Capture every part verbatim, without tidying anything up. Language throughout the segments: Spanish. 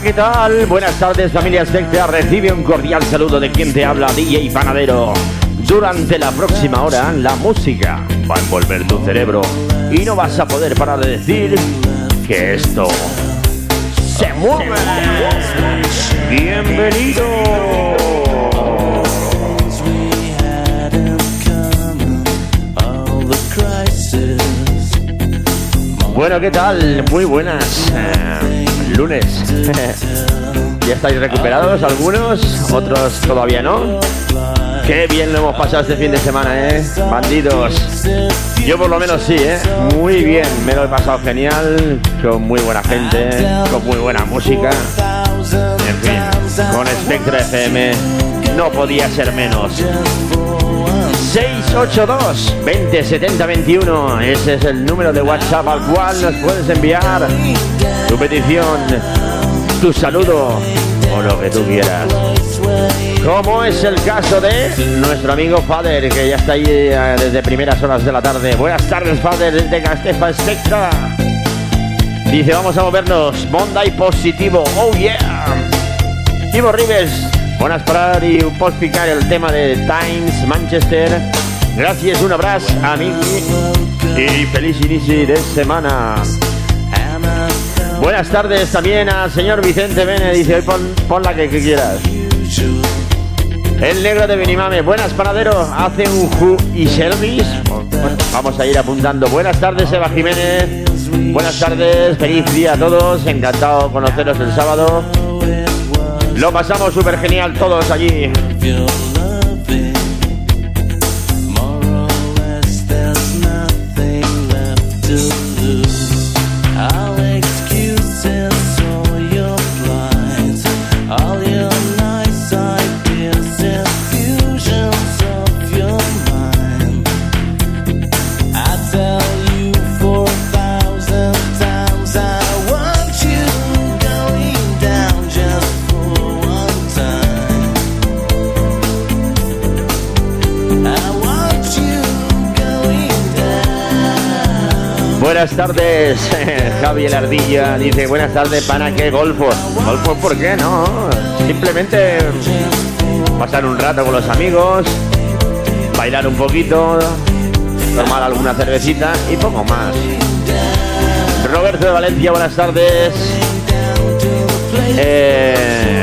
¿qué tal? Buenas tardes, familia Spectra. Recibe un cordial saludo de quien te habla, D J Panadero. Durante la próxima hora, la música va a envolver tu cerebro y no vas a poder parar de decir que esto se mueve. Bienvenido. Bueno, ¿qué tal? Muy buenas. Eh, lunes. ¿Ya estáis recuperados algunos? Otros todavía no. Qué bien lo hemos pasado este fin de semana, ¿eh? Bandidos. Yo por lo menos sí, ¿eh? Muy bien. Me lo he pasado genial. Con muy buena gente. Con muy buena música. En fin, con Spectra F M no podía ser menos. seis ocho dos, veinte setenta veintiuno. Ese es el número de WhatsApp al cual nos puedes enviar tu petición, tu saludo o lo que tú quieras. Como es el caso de nuestro amigo Fader, que ya está ahí desde primeras horas de la tarde. Buenas tardes, Fader, desde Castefa Spectra. Dice, vamos a movernos. Monday positivo, oh yeah. Ivo Rives, buenas parar y un post picar el tema de Times Manchester. Gracias, un abrazo, amigo. Y feliz inicio de semana. Buenas tardes también al señor Vicente Bene. Dice, hoy pon, pon la que, que quieras. El negro de Benimame. Buenas, Panadero. Hace un Who y Service. Bueno, vamos a ir apuntando. Buenas tardes, Eva Jiménez. Buenas tardes. Feliz día a todos. Encantado de conoceros el sábado. Lo pasamos súper genial todos allí. Buenas tardes, Javier Ardilla dice, buenas tardes, pana, ¿qué golfos? ¿Golfos por qué? No, simplemente pasar un rato con los amigos, bailar un poquito, tomar alguna cervecita y poco más. Roberto de Valencia, buenas tardes. Eh,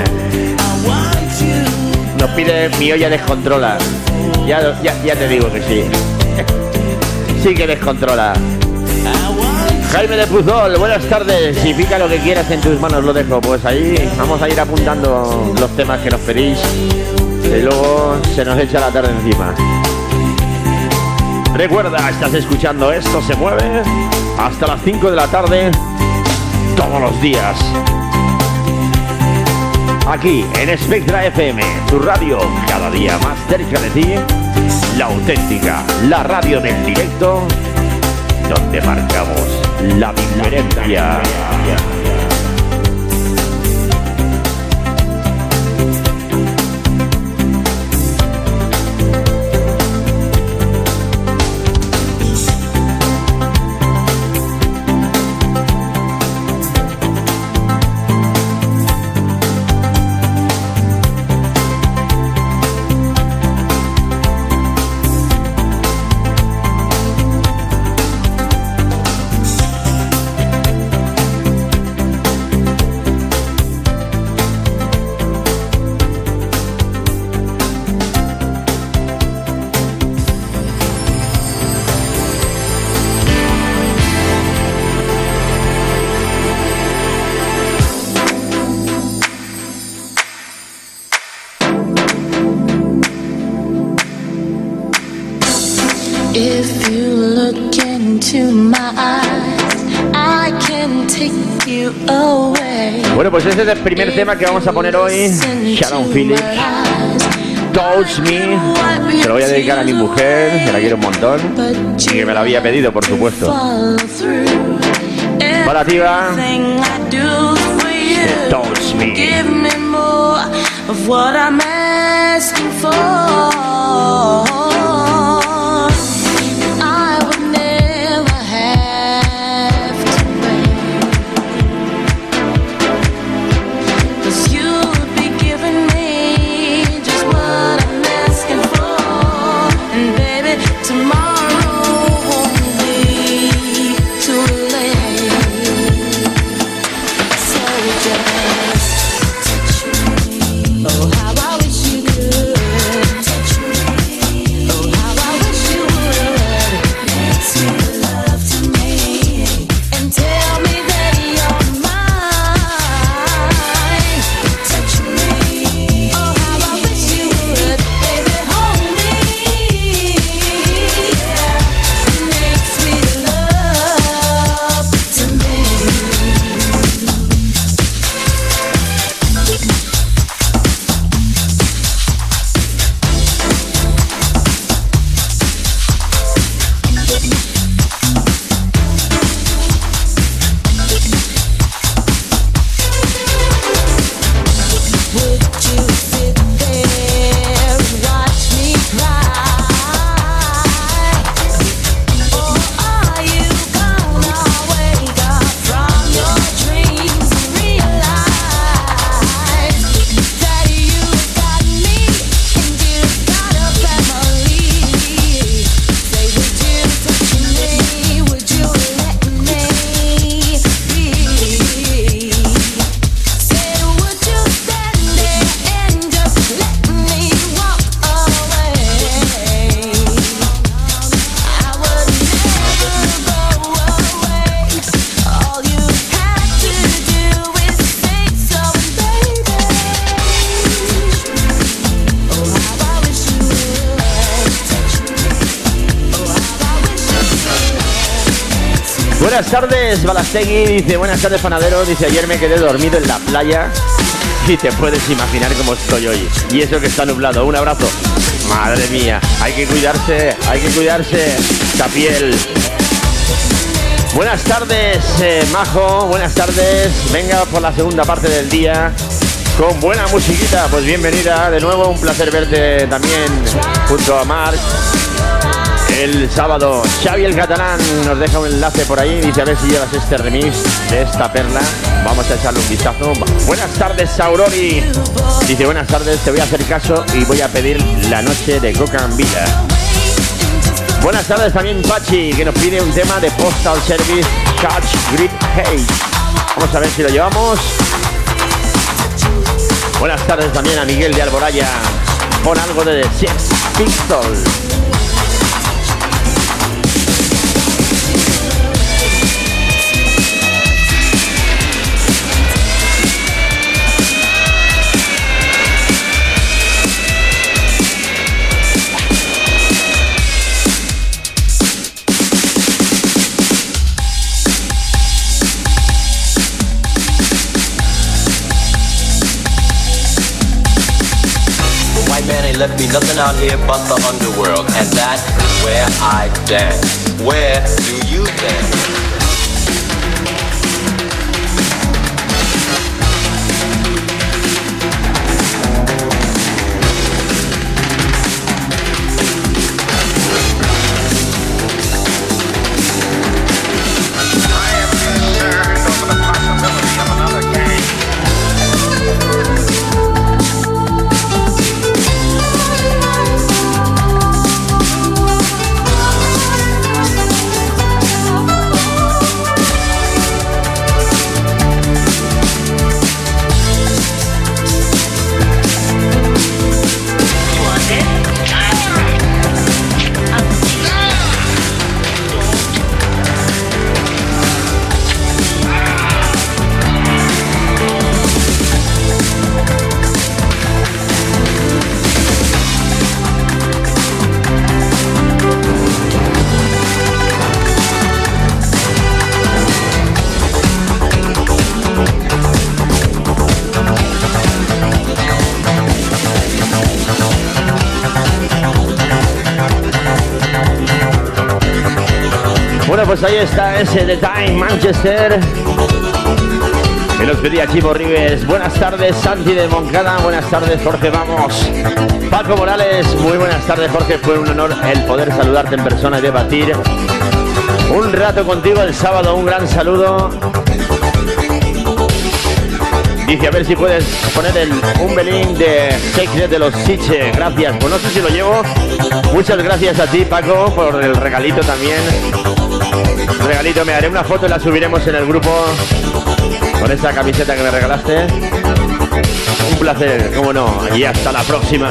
nos pide mi olla descontrola. Ya, ya, ya te digo que sí. Sí que descontrola. Jaime de Puzol, buenas tardes. Si pica lo que quieras en tus manos, lo dejo. Pues ahí vamos a ir apuntando los temas que nos pedís y luego se nos echa la tarde encima. Recuerda, estás escuchando Esto se mueve hasta las cinco de la tarde todos los días aquí en Spectra F M, tu radio cada día más cerca de ti, la auténtica, la radio del directo, donde marcamos la diferencia. If you look into my eyes, I can take you away. Bueno, pues ese es el primer tema que vamos a poner hoy. Sharon Phillips, Touch Me. Se lo voy a dedicar a mi mujer, que la quiero un montón y que me la había pedido, por supuesto. Para ti va Touch Me. Give me more of what I'm asking for. Buenas tardes, Balastegui, dice, buenas tardes, panadero, dice, ayer me quedé dormido en la playa y te puedes imaginar cómo estoy hoy. Y eso que está nublado, un abrazo. Madre mía, hay que cuidarse, hay que cuidarse esta piel. Buenas tardes, eh, Majo, buenas tardes, venga por la segunda parte del día con buena musiquita, pues bienvenida de nuevo, un placer verte también junto a Marc. El sábado, Xavi el Catalán nos deja un enlace por ahí, dice a ver si llevas este remix de esta perla, vamos a echarle un vistazo. Buenas tardes, Saurori, dice buenas tardes, te voy a hacer caso y voy a pedir la noche de Coca en Vida. Buenas tardes también Pachi, que nos pide un tema de Postal Service, Catch Grip Hate. Vamos a ver si lo llevamos. Buenas tardes también a Miguel de Alboraya, pon algo de The Sex Pistols. Left me nothing out here but the underworld, and that is where I dance. Where do you dance? Bueno, pues ahí está ese The Time Manchester que nos pedía Chivo Rivers. Buenas tardes, Santi de Moncada. Buenas tardes, Jorge Vamos. Paco Morales, muy buenas tardes, Jorge. Fue un honor el poder saludarte en persona y debatir un rato contigo el sábado. Un gran saludo. Dice, a ver si puedes poner el Umbelín de Secret de los Siche. Gracias. Pues no sé si lo llevo. Muchas gracias a ti, Paco, por el regalito también. Regalito, me haré una foto y la subiremos en el grupo con esta camiseta que me regalaste. Un placer, cómo no. Y hasta la próxima.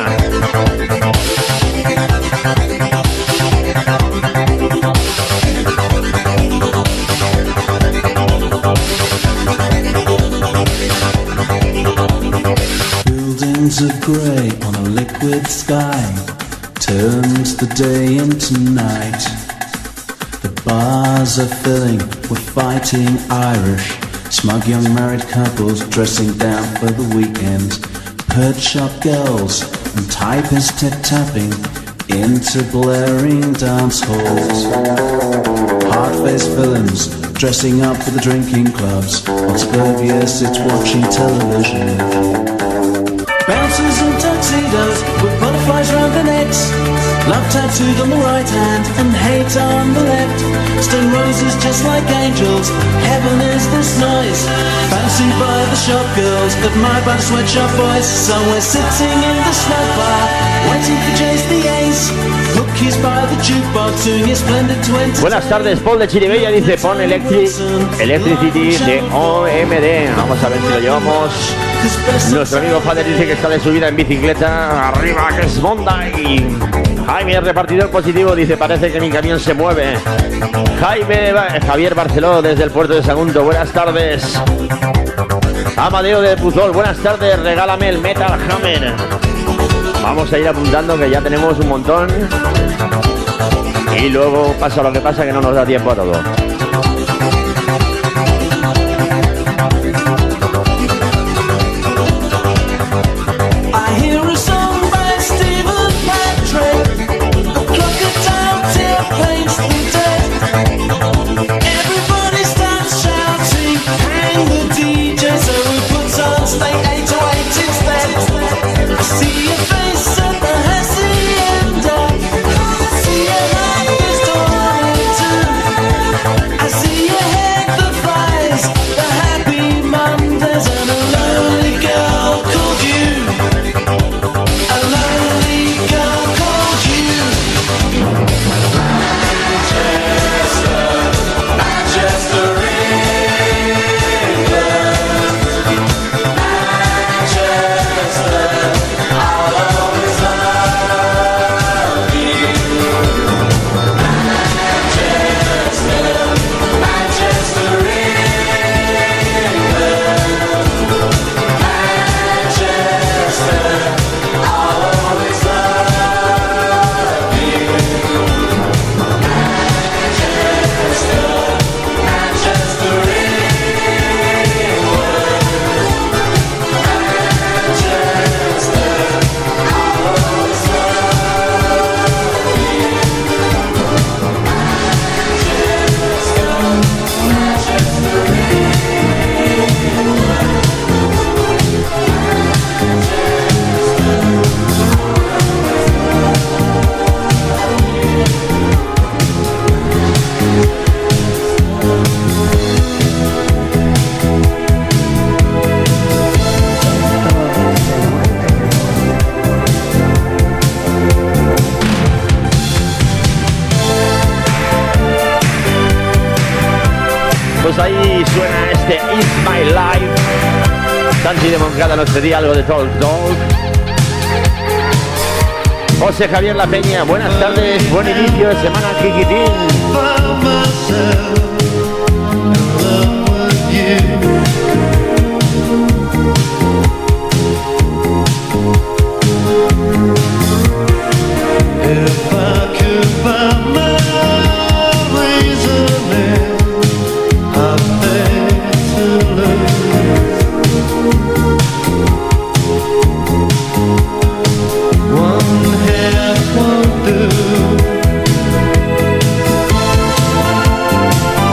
Buildings of grey on a liquid sky turns the day into night. The bars are filling with fighting Irish, smug young married couples dressing down for the weekend, pert shop girls and typists tip-tapping into blaring dance halls. Hard-faced villains dressing up for the drinking clubs, while suburbia sits watching television. Bouncers in tuxedos with butterflies round their necks, love tattooed on the right hand and hate on the left. Stone roses just like angels, heaven is this noise, fancied by the shop girls, admired by the sweatshop boys. So we're sitting in the smoke bar, waiting for Jace the Ace, cookies by the jukebox, doing his splendid twenty. Buenas tardes, Paul de Chiribella dice, pon Electric, Electricity de O M D. Vamos a ver si lo llevamos. Nuestro amigo Fader dice que está de subida en bicicleta. Arriba, que es Bondi. Jaime, el repartidor positivo, dice, parece que mi camión se mueve. Jaime, Javier Barceló desde el puerto de Sagunto, buenas tardes. Amadeo de Puzol, buenas tardes, regálame el Metal Hammer. Vamos a ir apuntando que ya tenemos un montón. Y luego pasa lo que pasa, que no nos da tiempo a todo. Pues ahí suena este It's My Life. Santi de Moncada nos pedía algo de Talk Talk. José Javier La Peña, buenas tardes, buen inicio de semana, Kikitín. One half won't do.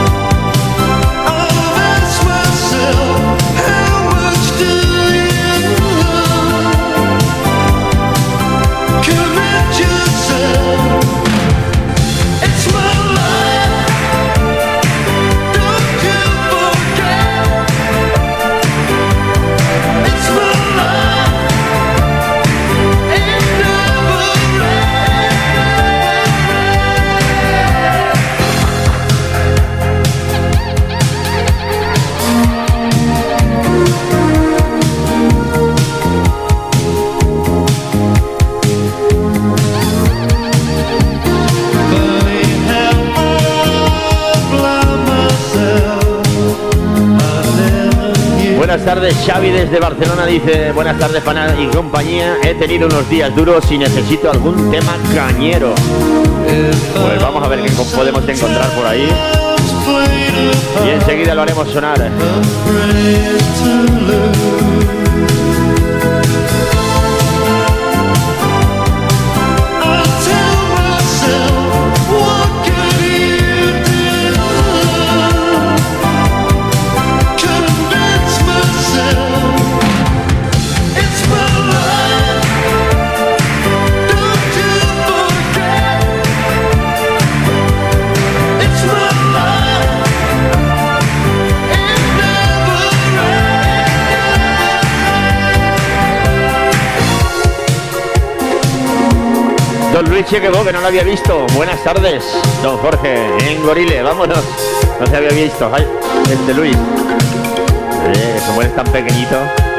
buenas tardes. Xavi desde Barcelona dice: buenas tardes, pana y compañía. He tenido unos días duros y necesito algún tema cañero. Pues vamos a ver qué podemos encontrar por ahí y enseguida lo haremos sonar. Don Luis Chequebó, que no lo había visto. Buenas tardes, don Jorge, en Gorile, vámonos. No se había visto. Ay, este Luis. Eh, como eres tan pequeñito.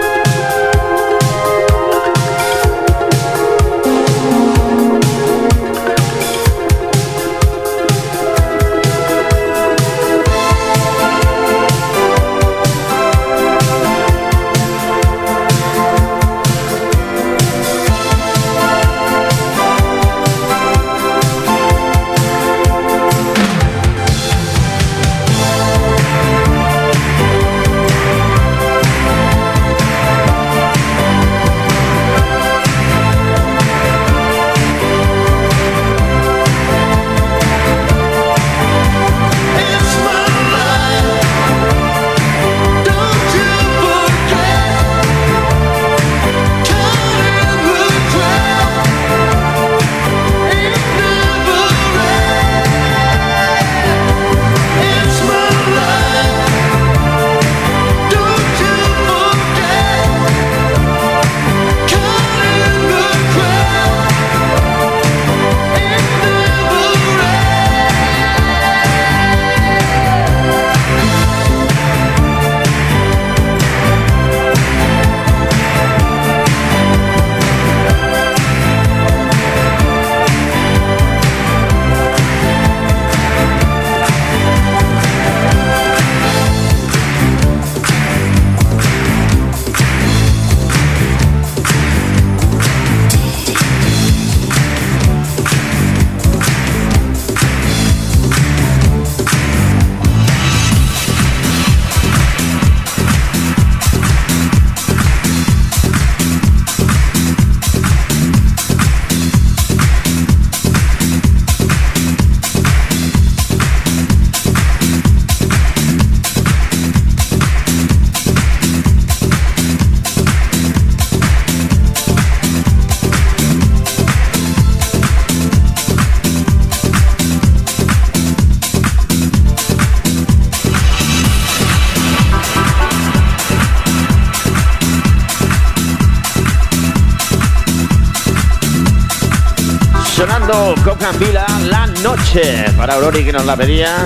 Sonando Cocambila, La Noche, para Aurori, que nos la pedía.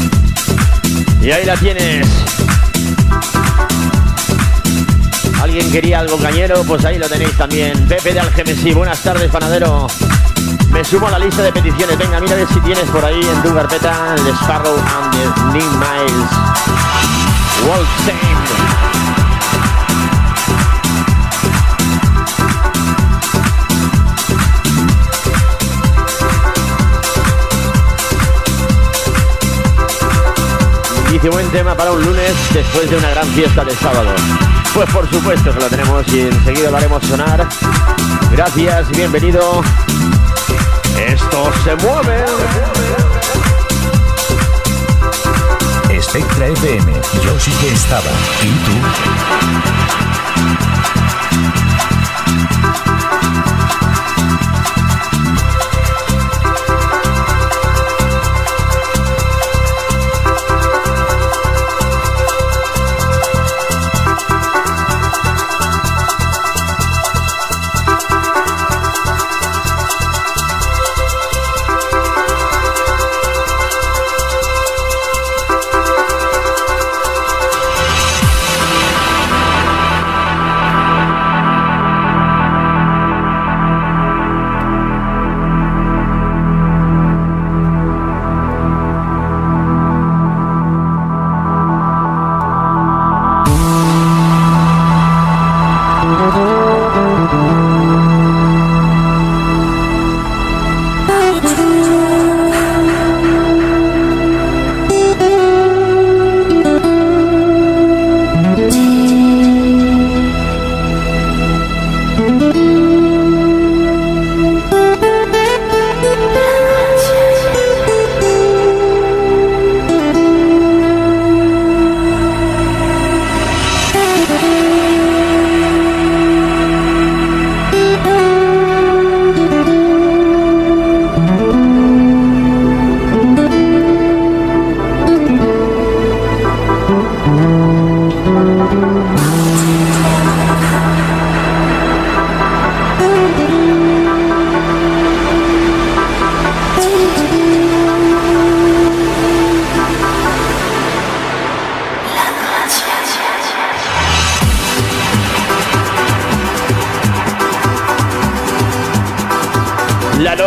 Y ahí la tienes. ¿Alguien quería algo cañero? Pues ahí lo tenéis también. Pepe de Algemesí, buenas tardes, panadero. Me sumo a la lista de peticiones. Venga, mira a ver si tienes por ahí en tu carpeta The Sparrow and the Nick Miles World Same. Dice: buen tema para un lunes después de una gran fiesta de sábado. Pues por supuesto que lo tenemos y enseguida lo haremos sonar. Gracias y bienvenido. Esto se mueve. Spectra F M, yo sí que estaba. ¿Y tú?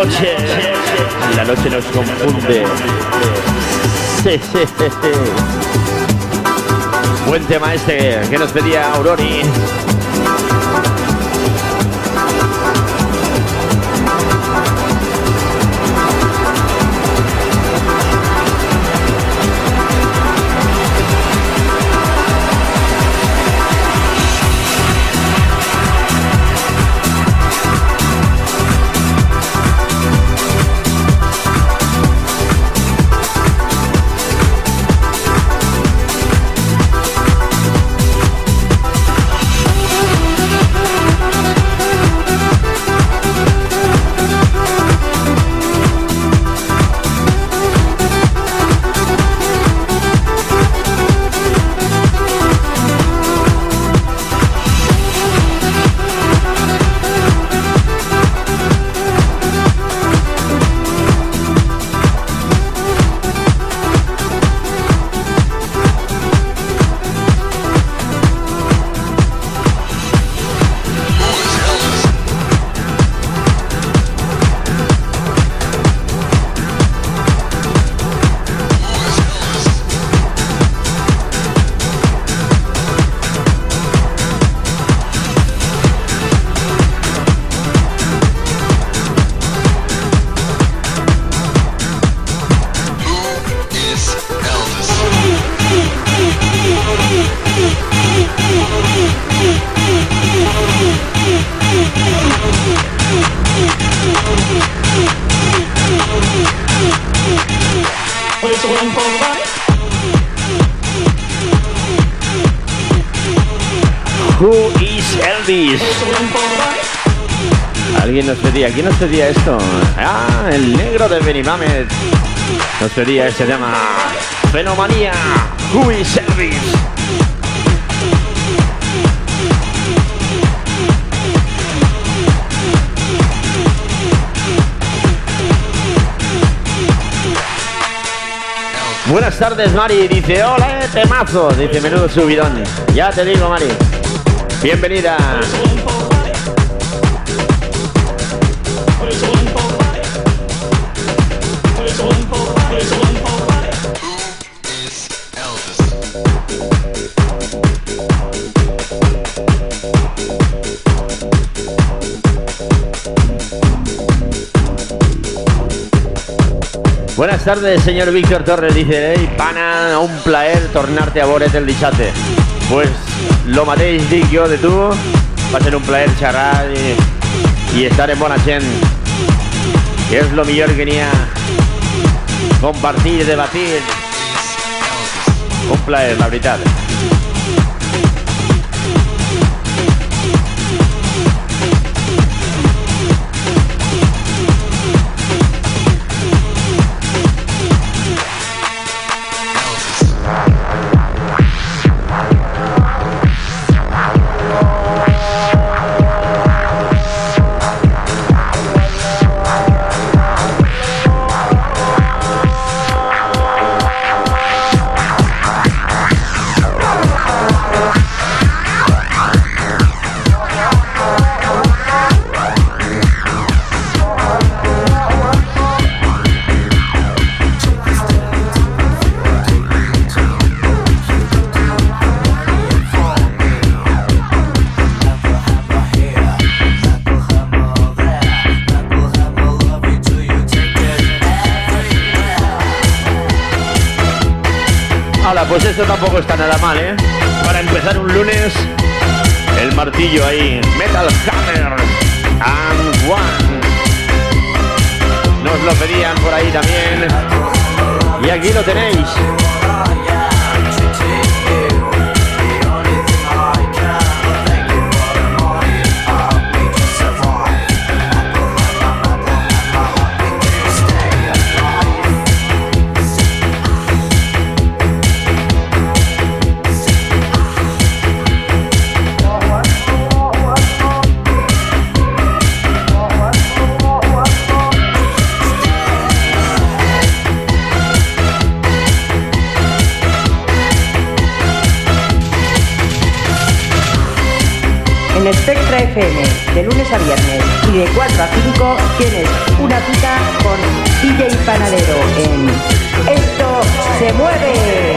noche, la noche nos confunde. Sí, sí, sí, sí. Buen tema este que nos pedía Aurori. Who is Elvis? Alguien nos pedía, ¿quién nos pedía esto? Ah, el negro de Benimamet nos pedía este tema. Fenomanía, Who is Elvis? Buenas tardes, Mari. Dice, hola, eh, temazo. Dice, menudo subidón. Ya te digo, Mari. Bienvenida. Buenas tardes, señor Víctor Torres. Dice, hey, pana, un plaer tornarte a Boret el Dixate. Pues lo matéis, dic yo, de tú. Va a ser un plaer charrar y, y estar en bona gent. Que es lo mejor que tenía. Compartir, debatir. Un plaer, la verdad. Pues esto tampoco está nada mal, ¿eh? Para empezar un lunes, el martillo ahí, Metal Hammer and One. Nos lo pedían por ahí también. Y aquí lo tenéis. En Spectra F M, de lunes a viernes y y de cuatro a cinco tienes una cita con D J Panadero en Esto se mueve.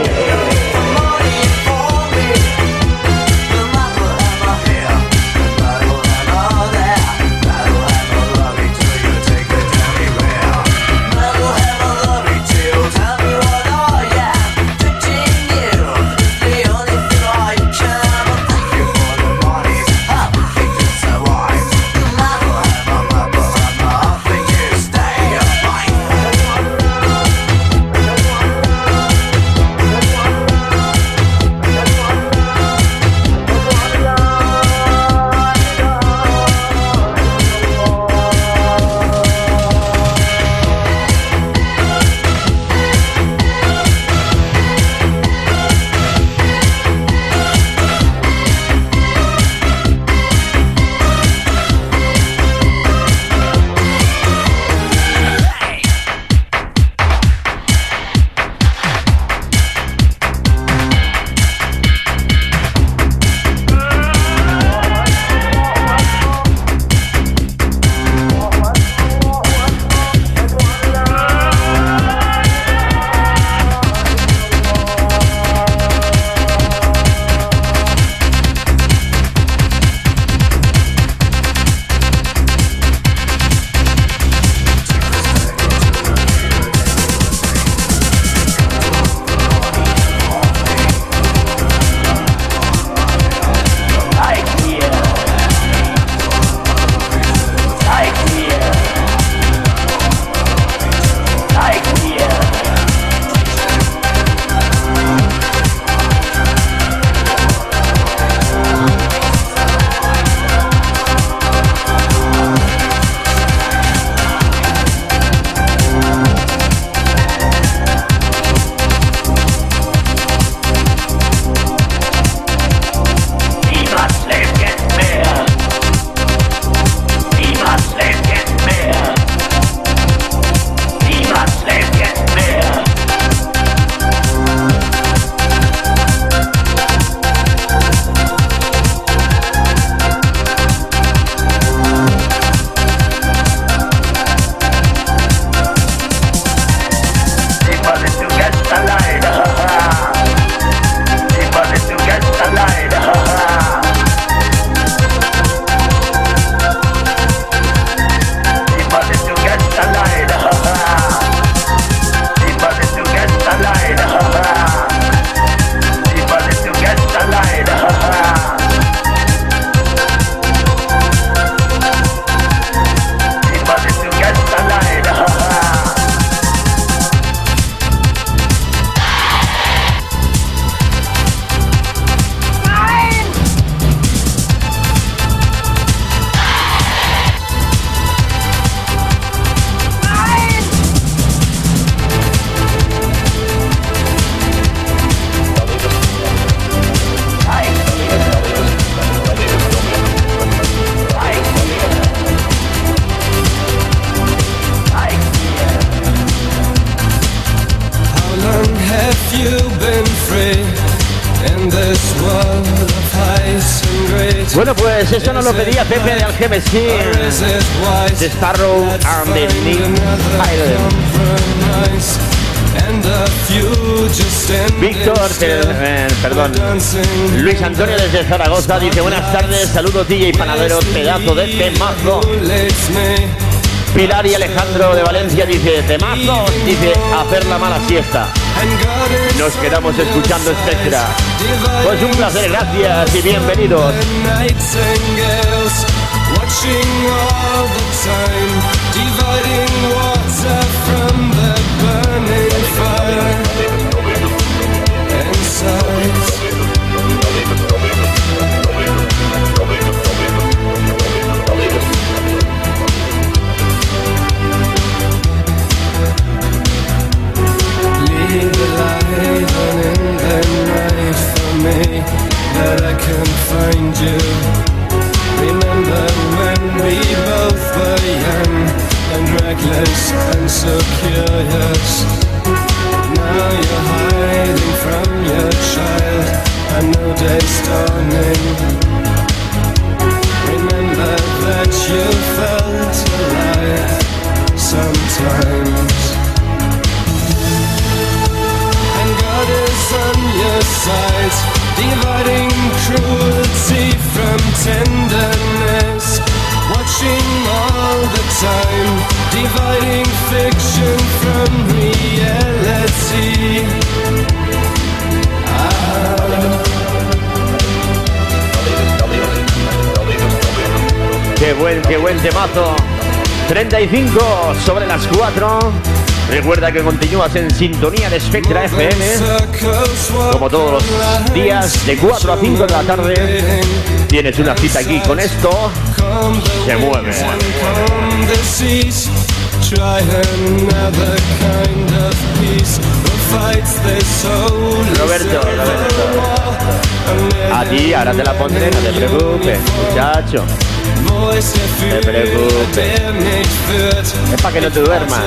Bueno, pues eso nos lo pedía Pepe de Algemesí, The Sparrow and the Nick Víctor, eh, perdón, Luis Antonio desde Zaragoza dice: buenas tardes, saludos D J Panadero, pedazo de temazo. Pilar y Alejandro de Valencia dice: temazos, dice, hacer la mala siesta. Nos quedamos escuchando Spectra. Pues un placer, gracias y bienvenidos. That I can find you. Remember when we both were young and reckless sides, dividing cruelty from tenderness. Watching all the time, dividing fiction from reality. Ah. Qué buen, qué buen temazo. treinta y cinco sobre las cuatro. Recuerda que continúas en sintonía de Spectra F M, como todos los días, de cuatro a cinco de la tarde. Tienes una cita aquí con esto. Se mueve. Roberto, Roberto. A ti, ahora te la pondré, no te preocupes, muchacho. No te preocupes. Es para que no te duermas.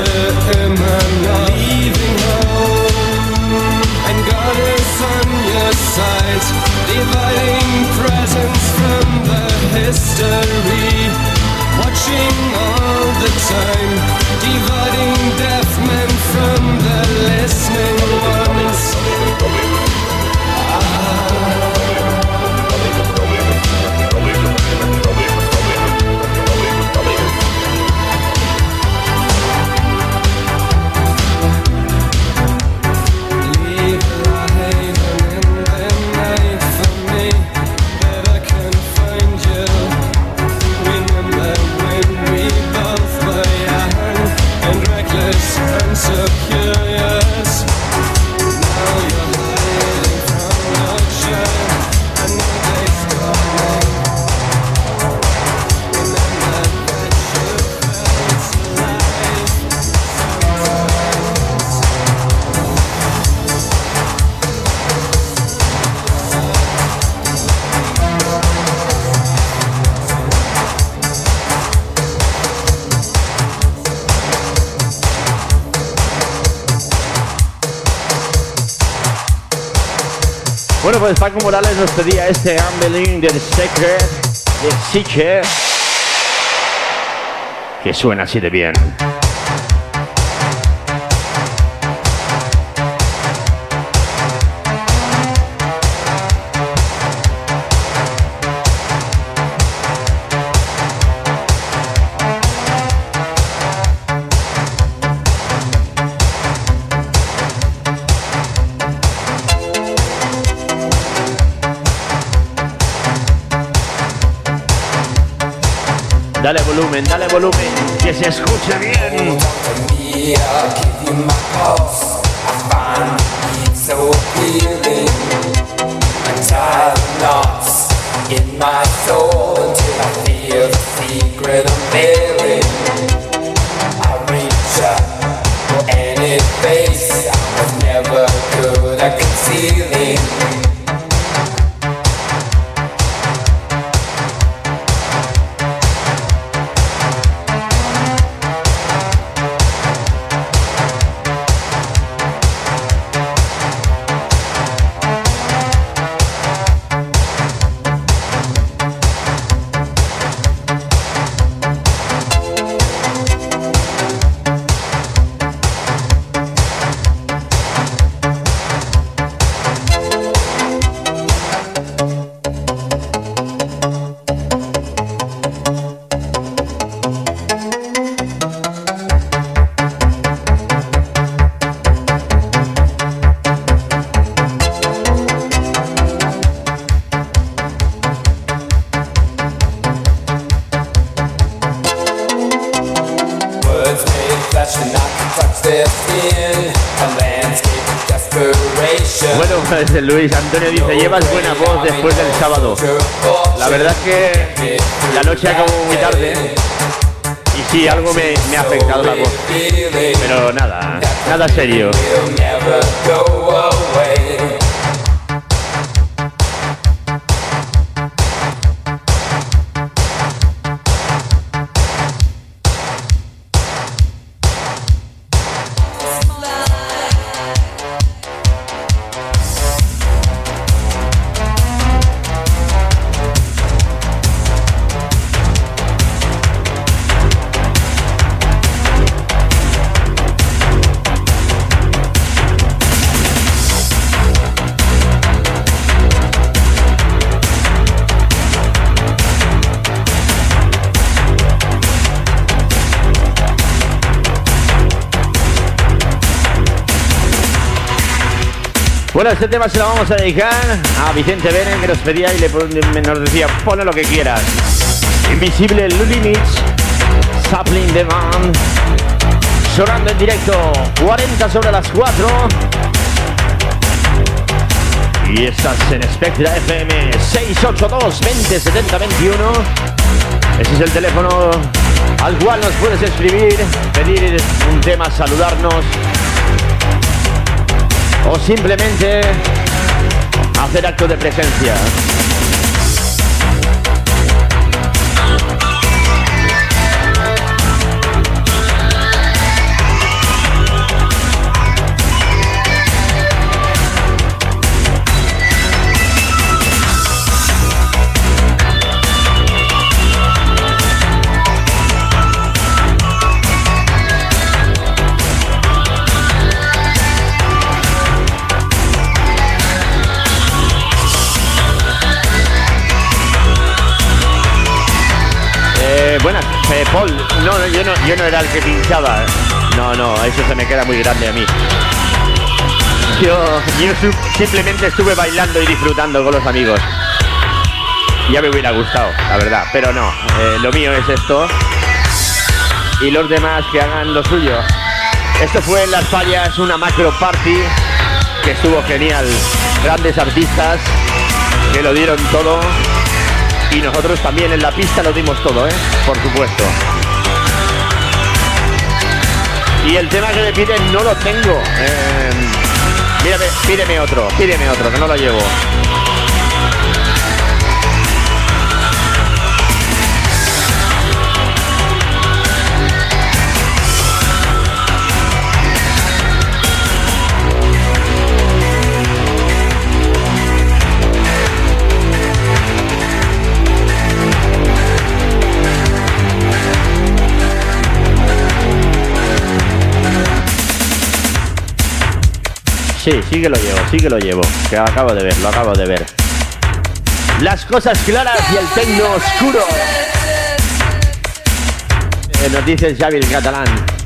Bueno, pues Paco Morales nos pedía este Unbelieving del Secret de Siche, que suena así de bien. Dale volumen, dale volumen, que se escuche bien. Bueno, pues Luis Antonio dice, llevas buena voz después del sábado. La verdad es que la noche acabó muy tarde y sí, algo me, me ha afectado la voz, pero nada, nada serio. Bueno, este tema se lo vamos a dedicar a Vicente Benen, que nos pedía y le, nos decía, pone lo que quieras. Invisible Limits, Sapling the Man, sonando en directo, cuarenta sobre las cuatro. Y estás en Spectra F M, seis ocho dos, veinte setenta veintiuno. Ese es el teléfono al cual nos puedes escribir, pedir un tema, saludarnos o simplemente hacer acto de presencia. Buenas, eh, Paul, no, no, yo no, yo no era el que pinchaba. No, no, eso se me queda muy grande a mí. Yo, yo su- simplemente estuve bailando y disfrutando con los amigos. Ya me hubiera gustado, la verdad, pero no, eh, lo mío es esto. Y los demás que hagan lo suyo. Esto fue en Las Fallas, una macro party que estuvo genial. Grandes artistas que lo dieron todo. Y nosotros también en la pista lo dimos todo, ¿eh? Por supuesto. Y el tema que me piden no lo tengo. Eh, mírame, pídeme otro, pídeme otro, que no lo llevo. Sí, sí que lo llevo, sí que lo llevo. Que acabo de ver, lo acabo de ver. Las cosas claras y el tecno oscuro. Eh, nos dice Xavi el catalán.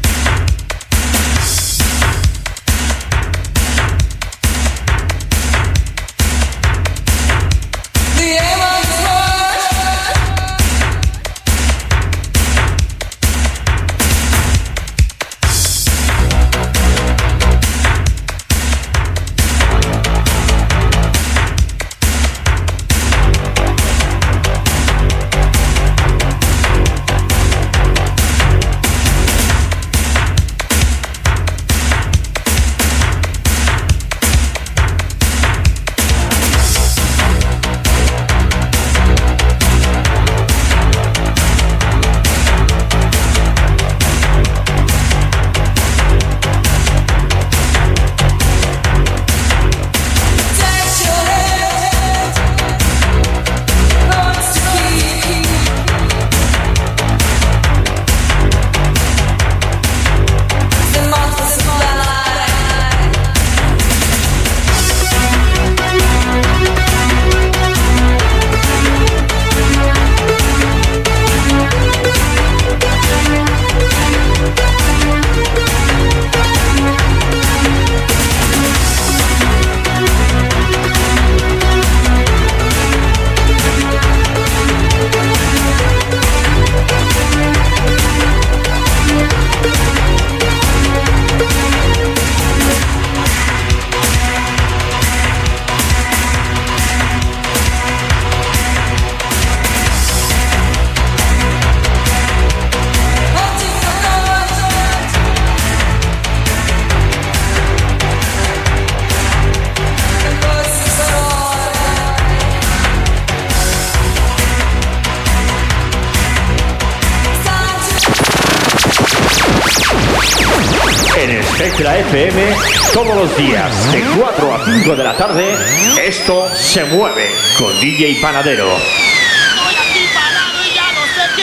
Spectra F M, todos los días de cuatro a cinco de la tarde, esto se mueve con D J Panadero. Estoy aquí parado y ya no sé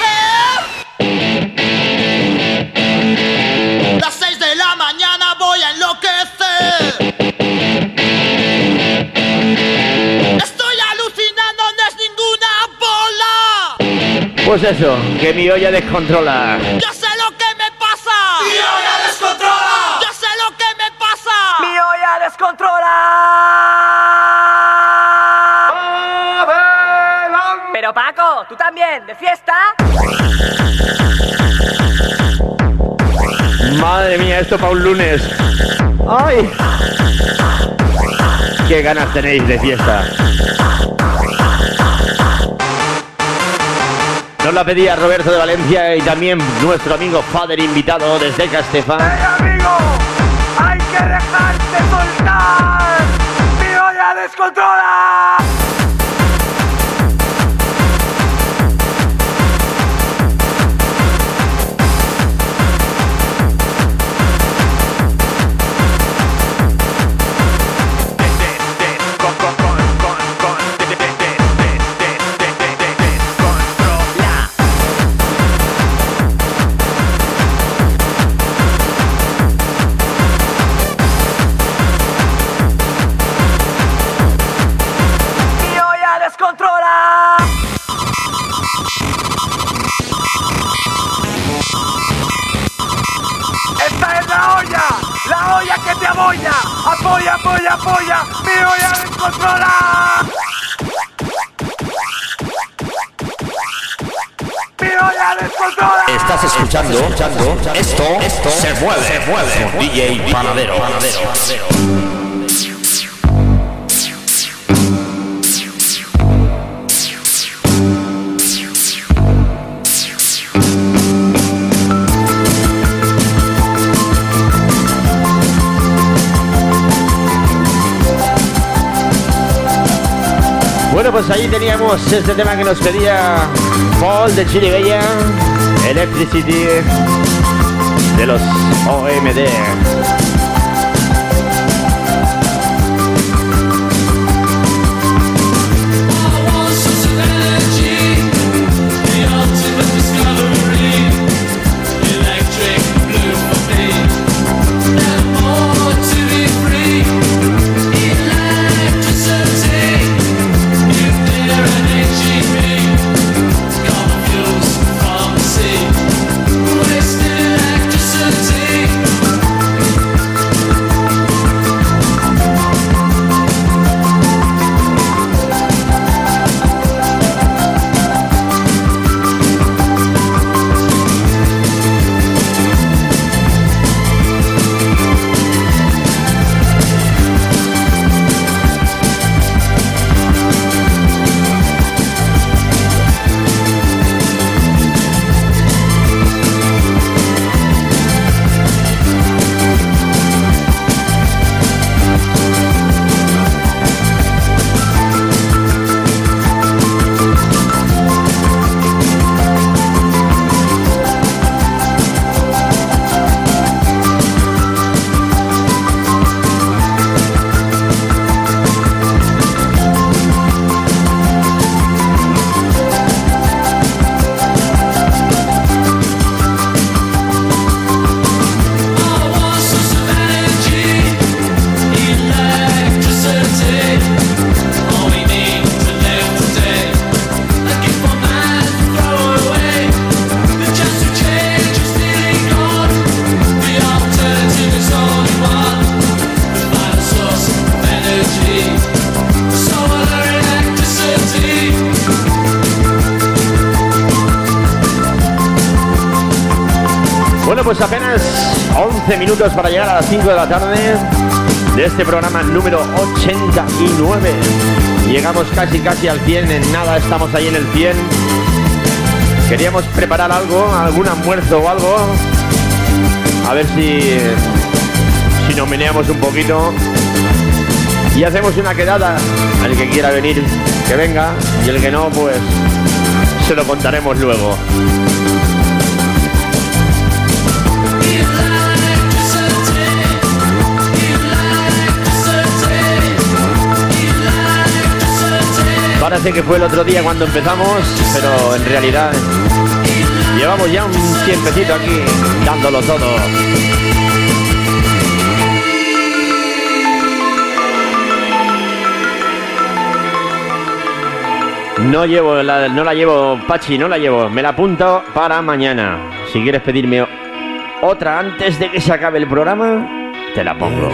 qué hacer. Las seis de la mañana voy a enloquecer. Estoy alucinando, no es ninguna bola. Pues eso, que mi olla descontrola. Yo sé lo que me pasa. Mi olla descontrola. Yo sé lo que me pasa. ¡Mi olla descontrola! Pero Paco, ¿tú también? ¿De fiesta? Madre mía, esto para un lunes. ¡Ay! ¡Qué ganas tenéis de fiesta! Nos la pedía Roberto de Valencia y también nuestro amigo Fader invitado desde Castefa. ¡Hey, amigo! ¡Hay que dejarse soltar! ¡Mi olla descontrola! ¡Apoya! ¡Apoya, apoya, apoya! ¡Mi olla descontrola! ¡Mi olla descontrola! Estás escuchando, escuchando, esto, esto se mueve, se mueve con D J Panadero. Panadero. Bueno, pues ahí teníamos este tema que nos pedía Paul de Chiribella, Electricity de los O M D. Bueno, pues apenas once minutos para llegar a las cinco de la tarde de este programa número ochenta y nueve. Llegamos casi casi al cien, en nada estamos ahí en el cien. Queríamos preparar algo, algún almuerzo o algo, a ver si, si nos meneamos un poquito y hacemos una quedada. El que quiera venir, que venga, y el que no, pues se lo contaremos luego. Parece que fue el otro día cuando empezamos, pero en realidad llevamos ya un tiempecito aquí dándolo todo. No llevo la, no la llevo, Pachi, no la llevo. Me la apunto para mañana. Si quieres pedirme otra antes de que se acabe el programa, te la pongo.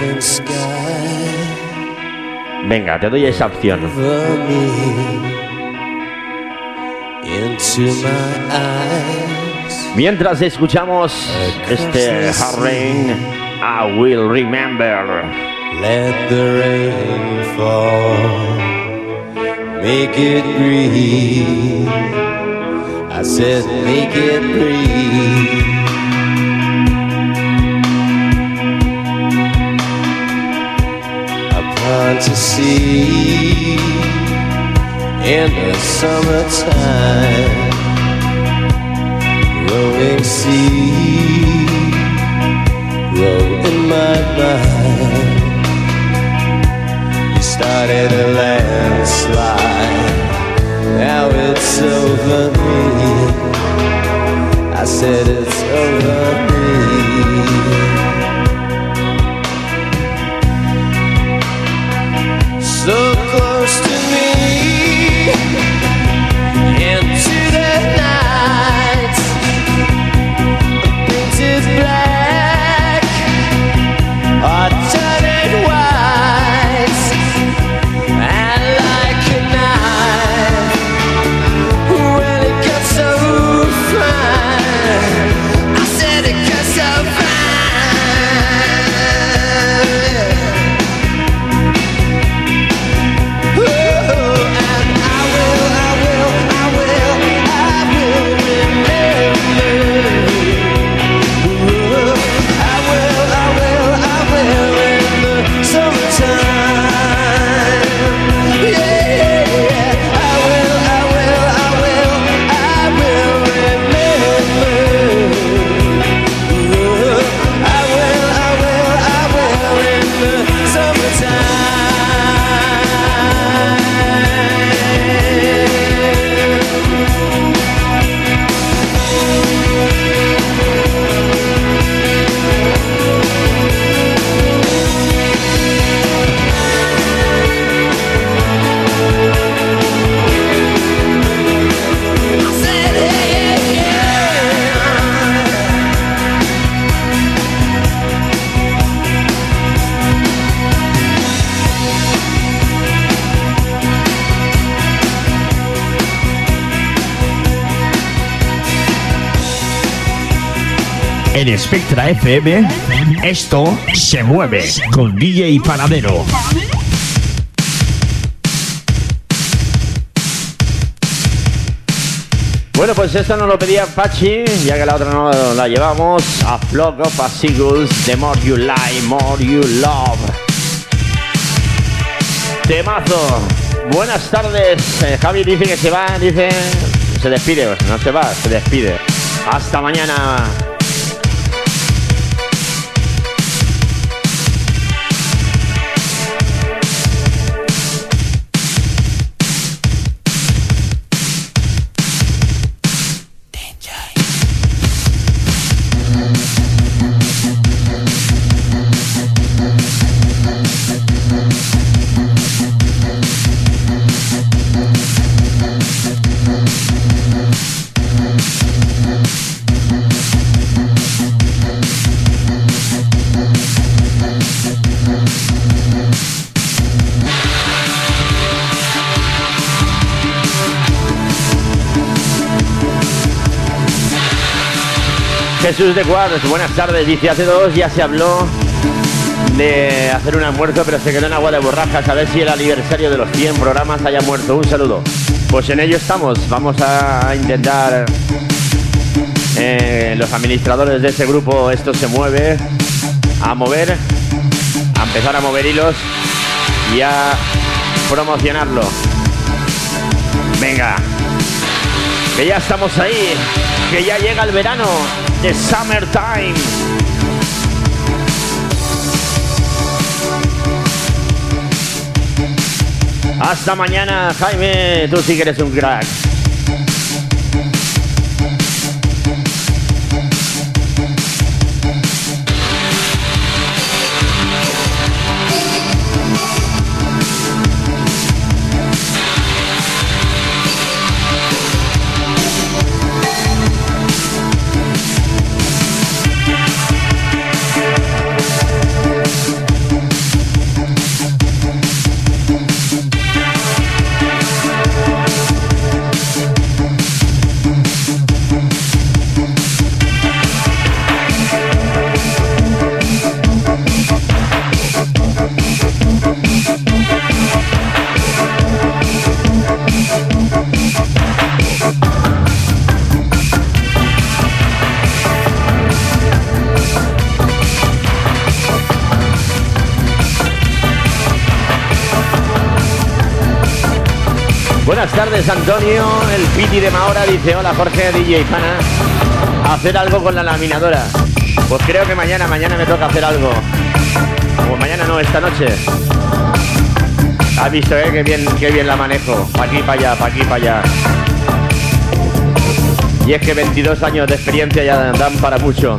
Venga, te doy esa opción. Mientras escuchamos este Hard Rain, I Will Remember. Let the rain fall, make it breathe. I said make it breathe. Upon to see in the summertime, growing seed grow in my mind. You started a landslide, now it's over me. I said it's over me. So close to me, into the night, painted black, or turning white, and like a knife, when it got so fine, I said it got so fine. En Spectra F M, esto se mueve con D J Panadero. Bueno, pues esta nos lo pedía Pachi, ya que la otra no la llevamos. A Flock of a Seagulls, The More You Lie, More You Love. Temazo. Buenas tardes. Eh, Javi dice que se va, dice... Se despide, no se va, se despide. Hasta mañana. Jesús de Cuadros, buenas tardes. Dice, hace dos ya se habló de hacer un almuerzo, pero se quedó en agua de borrajas. A ver si el aniversario de los cien programas haya muerto. Un saludo. Pues en ello estamos. Vamos a intentar, eh, los administradores de ese grupo, esto se mueve, a mover, a empezar a mover hilos y a promocionarlo. Venga, que ya estamos ahí, que ya llega el verano. The Summertime. Hasta mañana, Jaime. Tú sí que eres un crack. Buenas tardes, Antonio. El Piti de Mahora dice: hola, Jorge, D J Pana. Hacer algo con la laminadora. Pues creo que mañana, mañana me toca hacer algo. Pues mañana no, esta noche. Has visto, eh, qué bien, qué bien la manejo. Pa' aquí, pa' allá, pa' aquí, pa' allá. Y es que veintidós años de experiencia ya dan para mucho.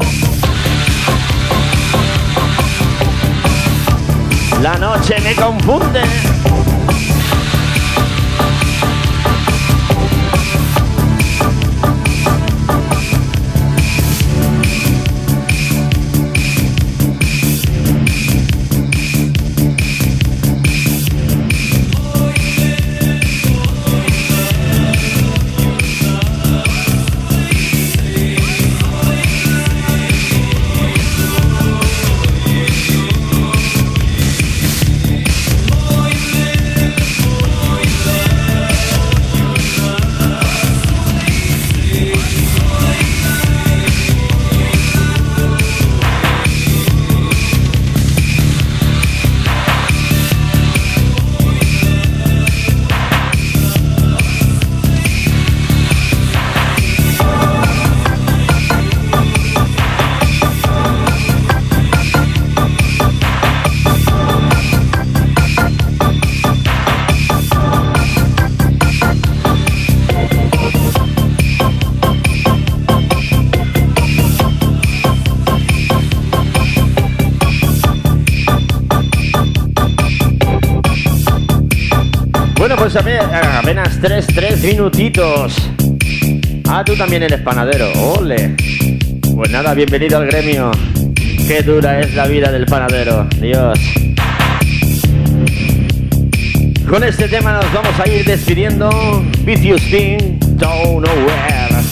La noche me confunde. Bueno, pues a ver, apenas tres, tres minutitos. Ah, tú también eres panadero. ¡Ole! Pues nada, bienvenido al gremio. Qué dura es la vida del panadero. Dios. Con este tema nos vamos a ir despidiendo. Vicious Thing, Don't Know Where.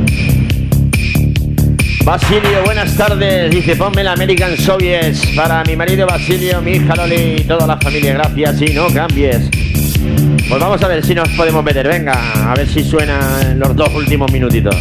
Basilio, buenas tardes. Dice: ponme el American Soviets para mi marido Basilio, mi hija Loli y toda la familia. Gracias y no cambies. Pues vamos a ver si nos podemos meter. Venga, a ver si suena en los dos últimos minutitos.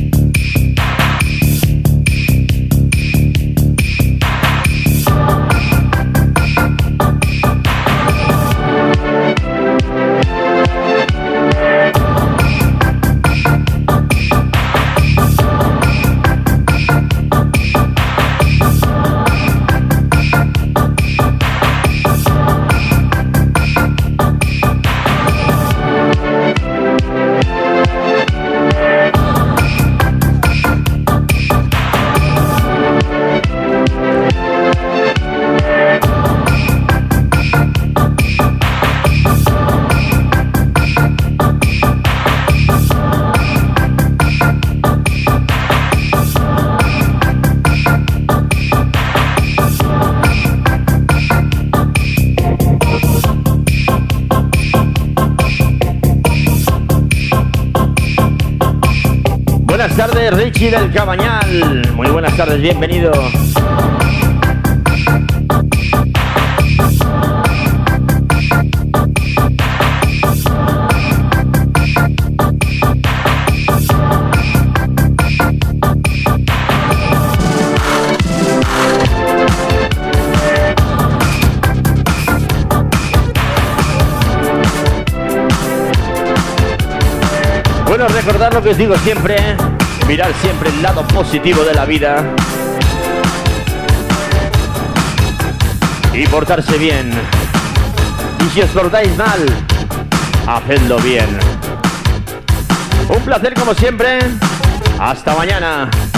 Buenas tardes, Richie del Cabañal. Muy buenas tardes, bienvenido. Bueno, recordad lo que os digo siempre, ¿eh? Mirad siempre el lado positivo de la vida y portarse bien. Y si os portáis mal, hacedlo bien. Un placer como siempre. Hasta mañana.